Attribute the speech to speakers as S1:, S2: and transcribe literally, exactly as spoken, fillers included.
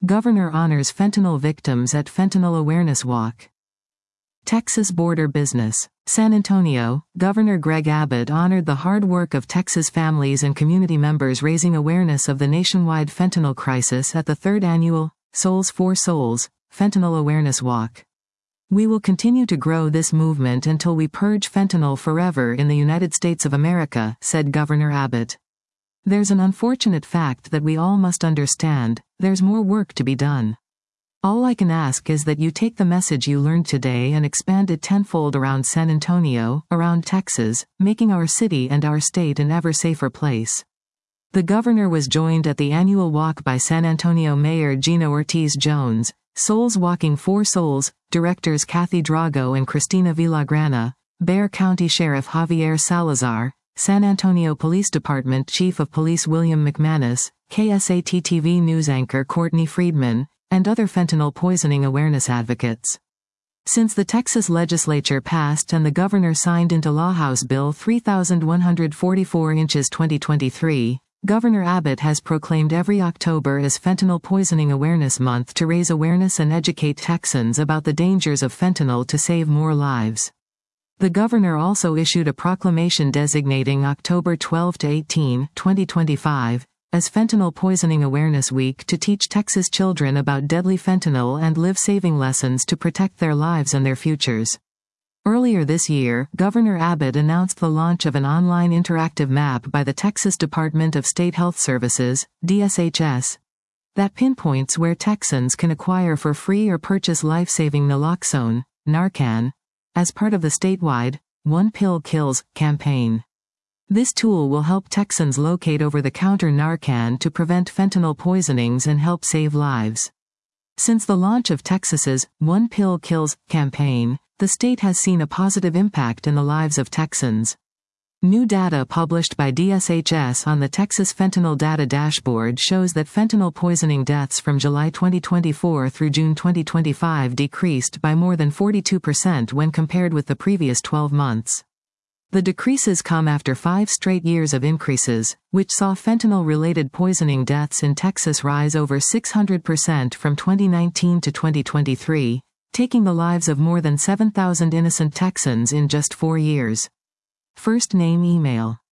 S1: Governor honors fentanyl victims at Fentanyl Awareness Walk. Texas border business. San Antonio, Governor Greg Abbott honored the hard work of Texas families and community members raising awareness of the nationwide fentanyl crisis at the third annual Souls for Souls Fentanyl Awareness Walk. We will continue to grow this movement until we purge fentanyl forever in the United States of America, said Governor Abbott. There's an unfortunate fact that we all must understand: there's more work to be done. All I can ask is that you take the message you learned today and expand it tenfold around San Antonio, around Texas, making our city and our state an ever safer place. The governor was joined at the annual walk by San Antonio Mayor Gina Ortiz Jones, Souls Walking for Souls directors Kathy Drago and Cristina Villagrana, Bexar County Sheriff Javier Salazar, San Antonio Police Department Chief of Police William McManus, K S A T T V news anchor Courtney Friedman, and other fentanyl poisoning awareness advocates. Since the Texas legislature passed and the governor signed into law House Bill thirty-one forty-four inches twenty twenty-three, Governor Abbott has proclaimed every October as Fentanyl Poisoning Awareness Month to raise awareness and educate Texans about the dangers of fentanyl to save more lives. The governor also issued a proclamation designating October twelfth to eighteenth, twenty twenty-five, as Fentanyl Poisoning Awareness Week to teach Texas children about deadly fentanyl and life-saving lessons to protect their lives and their futures. Earlier this year, Governor Abbott announced the launch of an online interactive map by the Texas Department of State Health Services, D S H S, that pinpoints where Texans can acquire for free or purchase life-saving naloxone, Narcan, as part of the statewide One Pill Kills campaign. This tool will help Texans locate over-the-counter Narcan to prevent fentanyl poisonings and help save lives. Since the launch of Texas's One Pill Kills campaign, the state has seen a positive impact in the lives of Texans. New data published by D S H S on the Texas Fentanyl Data Dashboard shows that fentanyl poisoning deaths from July twenty twenty-four through June twenty twenty-five decreased by more than forty-two percent when compared with the previous twelve months. The decreases come after five straight years of increases, which saw fentanyl-related poisoning deaths in Texas rise over six hundred percent from twenty nineteen to twenty twenty-three, taking the lives of more than seven thousand innocent Texans in just four years. First name email.